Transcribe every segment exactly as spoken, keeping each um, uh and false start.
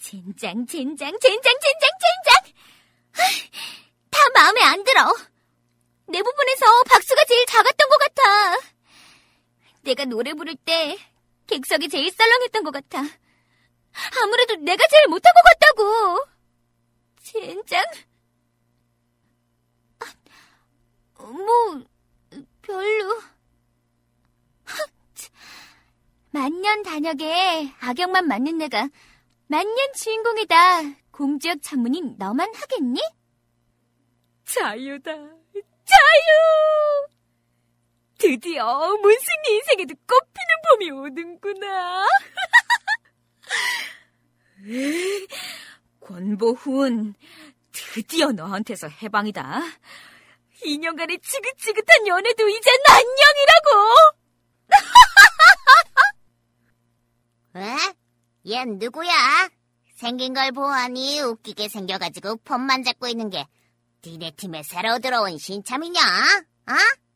젠장, 젠장, 젠장, 젠장, 젠장! 다 마음에 안 들어. 내 부분에서 박수가 제일 작았던 것 같아. 내가 노래 부를 때 객석이 제일 썰렁했던 것 같아. 아무래도 내가 제일 못한 것 같다고. 젠장. 아, 뭐 별로. 만년 단역에 악역만 맡는 내가 만년 주인공이다. 공주역 창문인 너만 하겠니? 자유다. 자유! 드디어 문승리 인생에도 꽃피는 봄이 오는구나. 권보훈, 드디어 너한테서 해방이다. 이 년간의 지긋지긋한 연애도 이젠 안녕이라고. 왜? 얜 누구야? 생긴 걸 보아하니 웃기게 생겨가지고 폰만 잡고 있는 게 니네 팀에 새로 들어온 신참이냐? 어?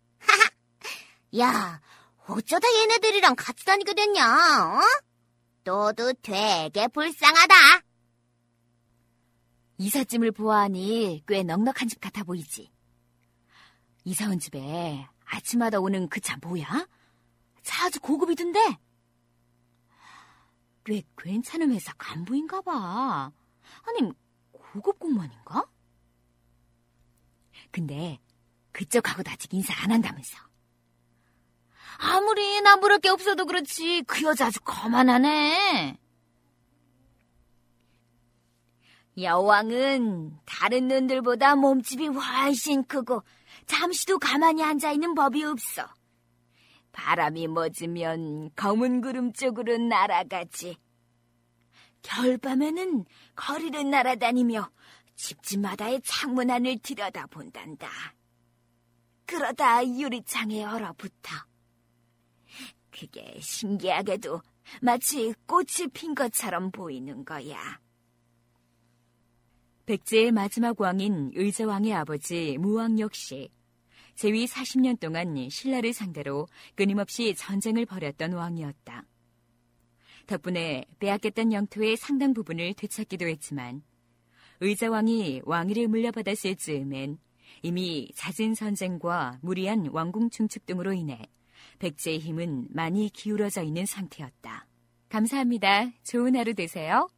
야, 어쩌다 얘네들이랑 같이 다니게 됐냐? 어? 너도 되게 불쌍하다. 이삿짐을 보아하니 꽤 넉넉한 집 같아 보이지. 이사 온 집에 아침마다 오는 그 차 뭐야? 차 아주 고급이던데? 꽤 괜찮은 회사 간부인가 봐. 아님 고급 공무원인가? 근데 그쪽하고도 아직 인사 안 한다면서. 아무리 남부를 게 없어도 그렇지 그 여자 아주 거만하네. 여왕은 다른 눈들보다 몸집이 훨씬 크고 잠시도 가만히 앉아있는 법이 없어. 바람이 멎으면 검은 구름 쪽으로 날아가지. 겨울밤에는 거리를 날아다니며 집집마다의 창문 안을 들여다본단다. 그러다 유리창에 얼어붙어. 그게 신기하게도 마치 꽃이 핀 것처럼 보이는 거야. 백제의 마지막 왕인 의자왕의 아버지 무왕 역시 재위 사십 년 동안 신라를 상대로 끊임없이 전쟁을 벌였던 왕이었다. 덕분에 빼앗겼던 영토의 상당 부분을 되찾기도 했지만 의자왕이 왕위를 물려받았을 즈음엔 이미 잦은 전쟁과 무리한 왕궁 중축 등으로 인해 백제의 힘은 많이 기울어져 있는 상태였다. 감사합니다. 좋은 하루 되세요.